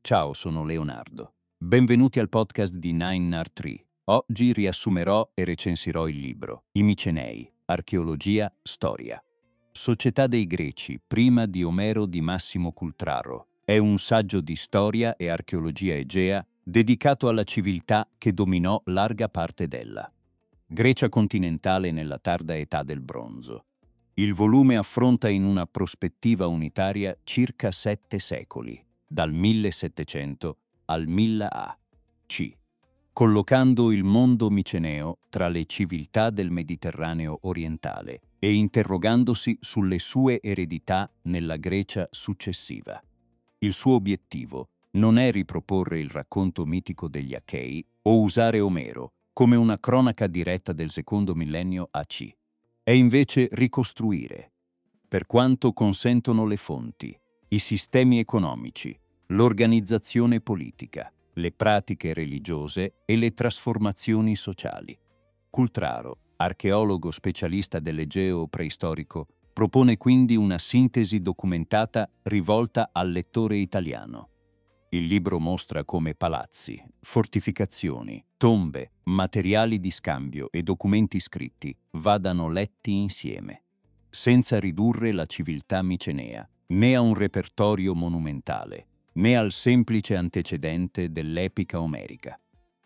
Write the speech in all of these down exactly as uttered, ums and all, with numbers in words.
Ciao, sono Leonardo. Benvenuti al podcast di Nine Nar Tree. Oggi riassumerò e recensirò il libro I Micenei, archeologia, storia. Società dei Greci, prima di Omero di Massimo Cultraro. È un saggio di storia e archeologia egea dedicato alla civiltà che dominò larga parte della Grecia continentale nella tarda età del bronzo. Il volume affronta in una prospettiva unitaria circa sette secoli, dal millesettecento al mille A C, collocando il mondo miceneo tra le civiltà del Mediterraneo orientale e interrogandosi sulle sue eredità nella Grecia successiva. Il suo obiettivo non è riproporre il racconto mitico degli Achei o usare Omero come una cronaca diretta del secondo millennio A C. È invece ricostruire, per quanto consentono le fonti, i sistemi economici, l'organizzazione politica, le pratiche religiose e le trasformazioni sociali. Cultraro, archeologo specialista dell'Egeo preistorico, propone quindi una sintesi documentata rivolta al lettore italiano. Il libro mostra come palazzi, fortificazioni, tombe, materiali di scambio e documenti scritti vadano letti insieme, senza ridurre la civiltà micenea né a un repertorio monumentale, né al semplice antecedente dell'epica omerica.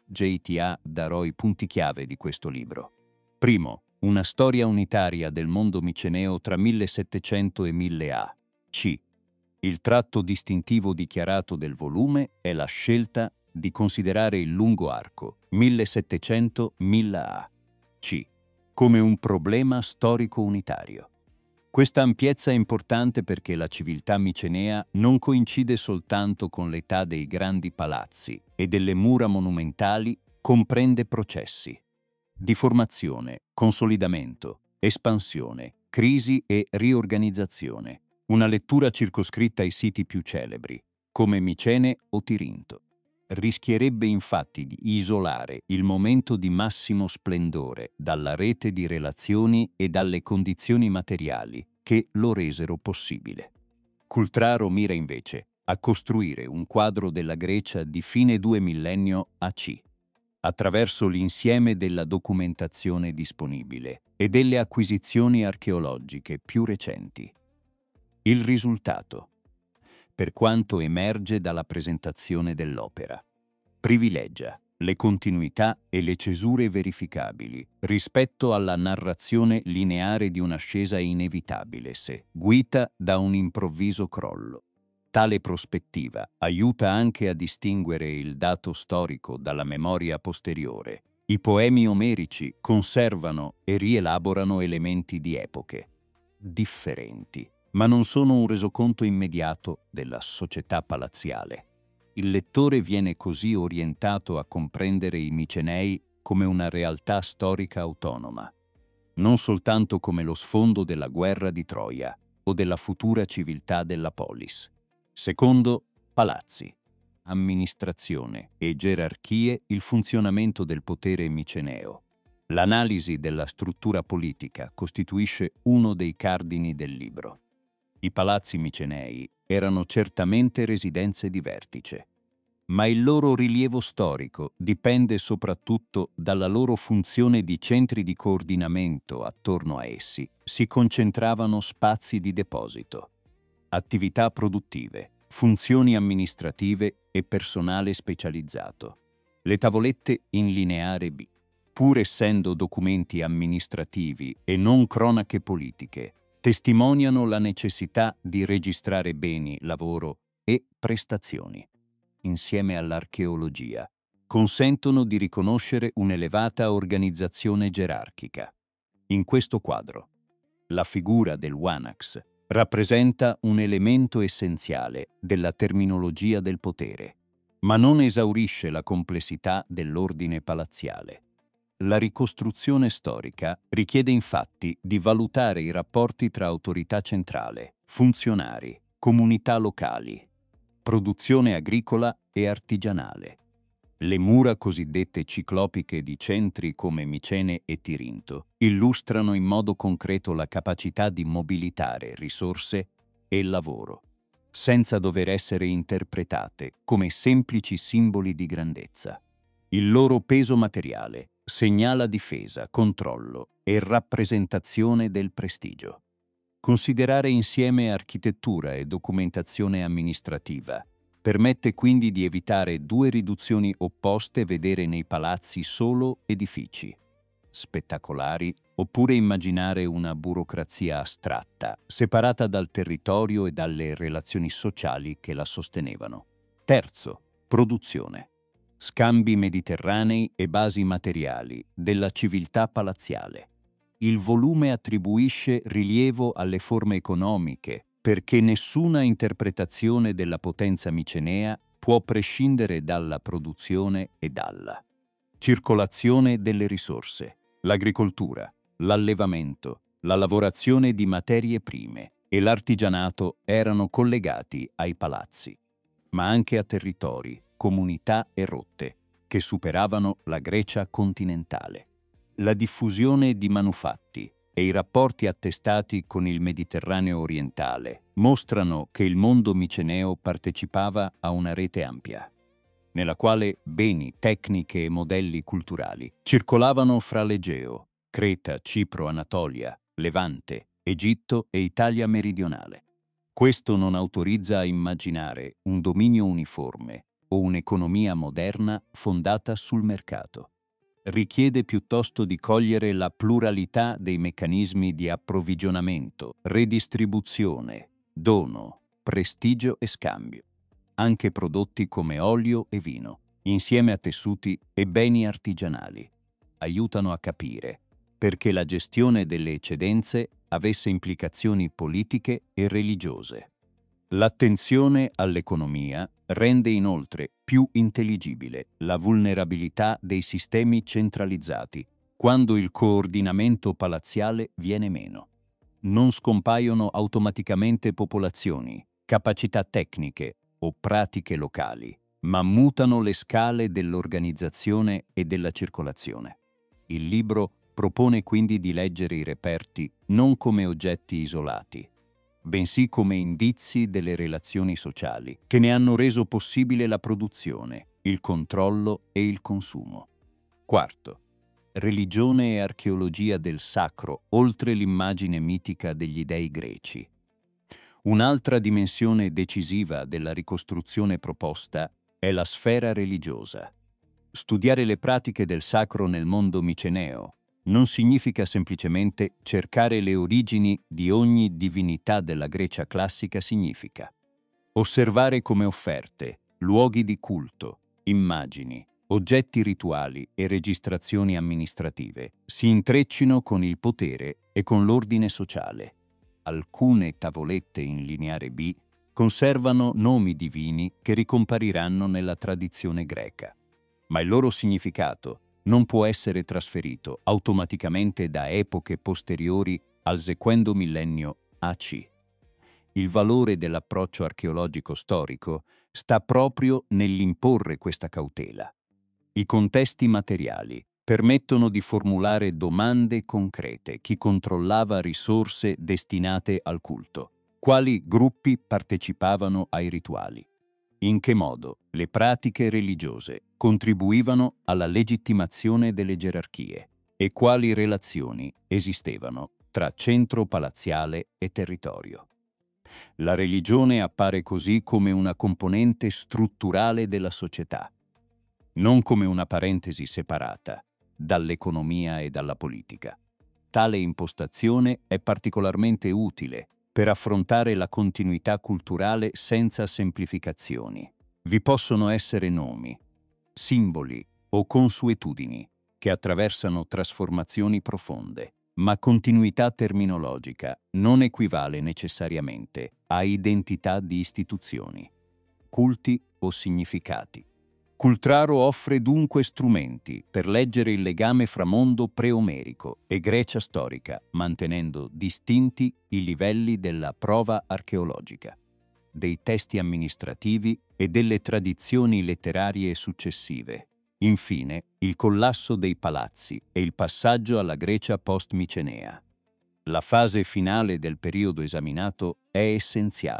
J T A darò i punti chiave di questo libro. Primo, una storia unitaria del mondo miceneo tra millesettecento e mille A C. Il tratto distintivo dichiarato del volume è la scelta di considerare il lungo arco millesettecento mille A C come un problema storico unitario. Questa ampiezza è importante perché la civiltà micenea non coincide soltanto con l'età dei grandi palazzi e delle mura monumentali, comprende processi di formazione, consolidamento, espansione, crisi e riorganizzazione. Una lettura circoscritta ai siti più celebri, come Micene o Tirinto, rischierebbe infatti di isolare il momento di massimo splendore dalla rete di relazioni e dalle condizioni materiali che lo resero possibile. Cultraro mira invece a costruire un quadro della Grecia di fine due millennio A C, attraverso l'insieme della documentazione disponibile e delle acquisizioni archeologiche più recenti. Il risultato, per quanto emerge dalla presentazione dell'opera, privilegia le continuità e le cesure verificabili rispetto alla narrazione lineare di un'ascesa inevitabile se guida da un improvviso crollo. Tale prospettiva aiuta anche a distinguere il dato storico dalla memoria posteriore. I poemi omerici conservano e rielaborano elementi di epoche differenti, ma non sono un resoconto immediato della società palaziale. Il lettore viene così orientato a comprendere i Micenei come una realtà storica autonoma, non soltanto come lo sfondo della guerra di Troia o della futura civiltà della polis. Secondo, palazzi, amministrazione e gerarchie, il funzionamento del potere miceneo. L'analisi della struttura politica costituisce uno dei cardini del libro. I palazzi micenei erano certamente residenze di vertice, ma il loro rilievo storico dipende soprattutto dalla loro funzione di centri di coordinamento. Attorno a essi si concentravano spazi di deposito, attività produttive, funzioni amministrative e personale specializzato. Le tavolette in lineare B, pur essendo documenti amministrativi e non cronache politiche, testimoniano la necessità di registrare beni, lavoro e prestazioni. Insieme all'archeologia, consentono di riconoscere un'elevata organizzazione gerarchica. In questo quadro, la figura del Wanax rappresenta un elemento essenziale della terminologia del potere, ma non esaurisce la complessità dell'ordine palaziale. La ricostruzione storica richiede infatti di valutare i rapporti tra autorità centrale, funzionari, comunità locali, produzione agricola e artigianale. Le mura cosiddette ciclopiche di centri come Micene e Tirinto illustrano in modo concreto la capacità di mobilitare risorse e lavoro. senza dover essere interpretate come semplici simboli di grandezza. Il loro peso materiale segnala difesa, controllo e rappresentazione del prestigio. Considerare insieme architettura e documentazione amministrativa permette quindi di evitare due riduzioni opposte: vedere nei palazzi solo edifici spettacolari oppure immaginare una burocrazia astratta, separata dal territorio e dalle relazioni sociali che la sostenevano. Terzo, produzione. Scambi mediterranei e basi materiali della civiltà palaziale. Il volume attribuisce rilievo alle forme economiche, perché nessuna interpretazione della potenza micenea può prescindere dalla produzione e dalla circolazione delle risorse. L'agricoltura, l'allevamento, la lavorazione di materie prime e l'artigianato erano collegati ai palazzi, ma anche a territori, comunità e rotte che superavano la Grecia continentale. La diffusione di manufatti e i rapporti attestati con il Mediterraneo orientale mostrano che il mondo miceneo partecipava a una rete ampia, nella quale beni, tecniche e modelli culturali circolavano fra l'Egeo, Creta, Cipro, Anatolia, Levante, Egitto e Italia meridionale. Questo non autorizza a immaginare un dominio uniforme o un'economia moderna fondata sul mercato. Richiede piuttosto di cogliere la pluralità dei meccanismi di approvvigionamento, redistribuzione, dono, prestigio e scambio. Anche prodotti come olio e vino, insieme a tessuti e beni artigianali, aiutano a capire perché la gestione delle eccedenze avesse implicazioni politiche e religiose. L'attenzione all'economia rende inoltre più intelligibile la vulnerabilità dei sistemi centralizzati quando il coordinamento palaziale viene meno. Non scompaiono automaticamente popolazioni, capacità tecniche o pratiche locali, ma mutano le scale dell'organizzazione e della circolazione. Il libro propone quindi di leggere i reperti non come oggetti isolati, bensì come indizi delle relazioni sociali che ne hanno reso possibile la produzione, il controllo e il consumo. Quarto, religione e archeologia del sacro oltre l'immagine mitica degli dei greci. Un'altra dimensione decisiva della ricostruzione proposta è la sfera religiosa. Studiare le pratiche del sacro nel mondo miceneo non significa semplicemente cercare le origini di ogni divinità della Grecia classica, significa osservare come offerte, luoghi di culto, immagini, oggetti rituali e registrazioni amministrative si intreccino con il potere e con l'ordine sociale. Alcune tavolette in lineare B conservano nomi divini che ricompariranno nella tradizione greca, ma il loro significato non può essere trasferito automaticamente da epoche posteriori al secondo millennio A C. Il valore dell'approccio archeologico storico sta proprio nell'imporre questa cautela. I contesti materiali permettono di formulare domande concrete: chi controllava risorse destinate al culto? Quali gruppi partecipavano ai rituali? In che modo le pratiche religiose contribuivano alla legittimazione delle gerarchie? E quali relazioni esistevano tra centro palaziale e territorio? La religione appare così come una componente strutturale della società, non come una parentesi separata dall'economia e dalla politica. Tale impostazione è particolarmente utile per affrontare la continuità culturale senza semplificazioni. Vi possono essere nomi, simboli o consuetudini che attraversano trasformazioni profonde, ma continuità terminologica non equivale necessariamente a identità di istituzioni, culti o significati. Cultraro offre dunque strumenti per leggere il legame fra mondo preomerico e Grecia storica, mantenendo distinti i livelli della prova archeologica, dei testi amministrativi e delle tradizioni letterarie successive. Infine, il collasso dei palazzi e il passaggio alla Grecia post-micenea. La fase finale del periodo esaminato è essenziale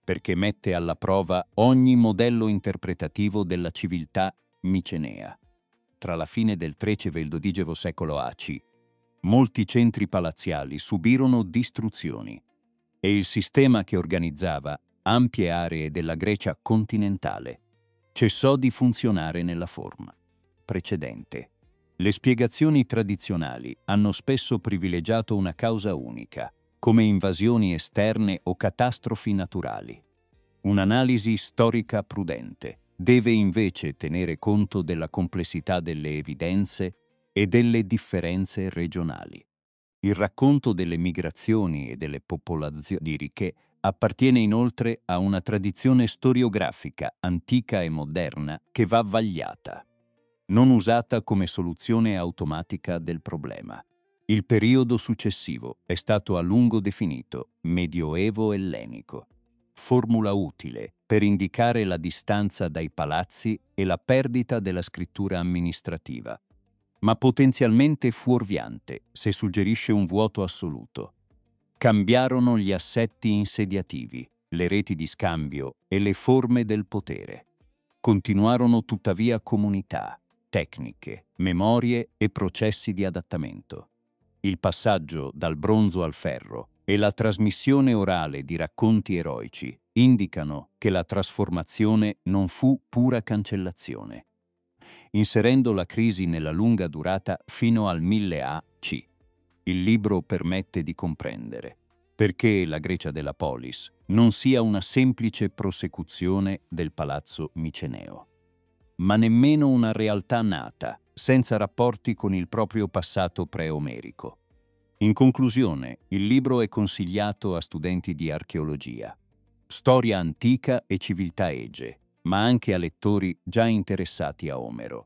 perché mette alla prova ogni modello interpretativo della civiltà micenea. Tra la fine del tredicesimo e il dodicesimo secolo A C, molti centri palaziali subirono distruzioni e il sistema che organizzava ampie aree della Grecia continentale cessò di funzionare nella forma precedente. Le spiegazioni tradizionali hanno spesso privilegiato una causa unica, come invasioni esterne o catastrofi naturali. Un'analisi storica prudente deve invece tenere conto della complessità delle evidenze e delle differenze regionali. Il racconto delle migrazioni e delle popolazioni liriche appartiene inoltre a una tradizione storiografica antica e moderna che va vagliata, non usata come soluzione automatica del problema. Il periodo successivo è stato a lungo definito Medioevo ellenico, formula utile per indicare la distanza dai palazzi e la perdita della scrittura amministrativa, ma potenzialmente fuorviante se suggerisce un vuoto assoluto. Cambiarono gli assetti insediativi, le reti di scambio e le forme del potere. Continuarono tuttavia comunità, tecniche, memorie e processi di adattamento. Il passaggio dal bronzo al ferro e la trasmissione orale di racconti eroici indicano che la trasformazione non fu pura cancellazione. Inserendo la crisi nella lunga durata fino al mille A C, il libro permette di comprendere perché la Grecia della polis non sia una semplice prosecuzione del palazzo miceneo, ma nemmeno una realtà nata, senza rapporti con il proprio passato pre-omerico. In conclusione, il libro è consigliato a studenti di archeologia, storia antica e civiltà ege, ma anche a lettori già interessati a Omero,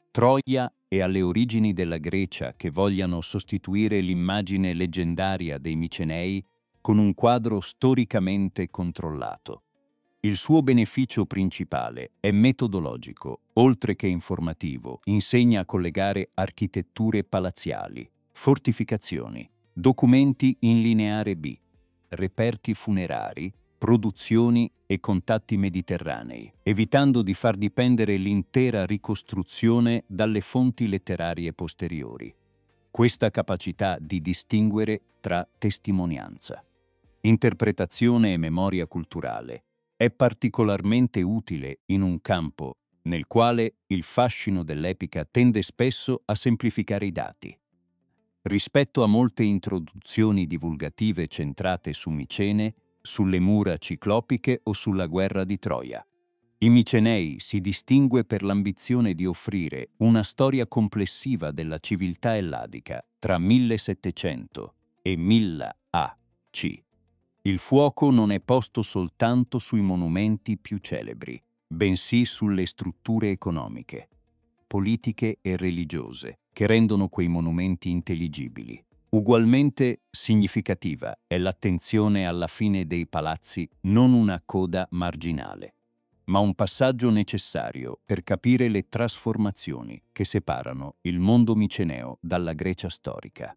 Troia e alle origini della Grecia che vogliano sostituire l'immagine leggendaria dei Micenei con un quadro storicamente controllato. Il suo beneficio principale è metodologico, oltre che informativo, insegna a collegare architetture palaziali, fortificazioni, documenti in lineare B, reperti funerari, produzioni e contatti mediterranei, evitando di far dipendere l'intera ricostruzione dalle fonti letterarie posteriori. Questa capacità di distinguere tra testimonianza, interpretazione e memoria culturale è particolarmente utile in un campo nel quale il fascino dell'epica tende spesso a semplificare i dati. Rispetto a molte introduzioni divulgative centrate su Micene, sulle mura ciclopiche o sulla guerra di Troia, i Micenei si distingue per l'ambizione di offrire una storia complessiva della civiltà elladica tra millesettecento e mille A C. Il fuoco non è posto soltanto sui monumenti più celebri, bensì sulle strutture economiche, politiche e religiose che rendono quei monumenti intelligibili. Ugualmente significativa è l'attenzione alla fine dei palazzi, non una coda marginale, ma un passaggio necessario per capire le trasformazioni che separano il mondo miceneo dalla Grecia storica.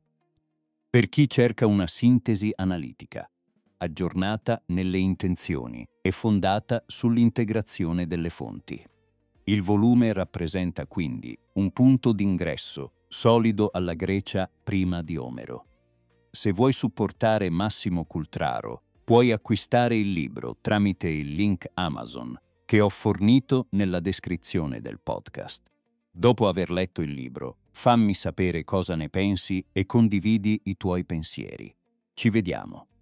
Per chi cerca una sintesi analitica, aggiornata nelle intenzioni e fondata sull'integrazione delle fonti. Il volume rappresenta quindi un punto d'ingresso solido alla Grecia prima di Omero. Se vuoi supportare Massimo Cultraro, puoi acquistare il libro tramite il link Amazon che ho fornito nella descrizione del podcast. Dopo aver letto il libro, fammi sapere cosa ne pensi e condividi i tuoi pensieri. Ci vediamo.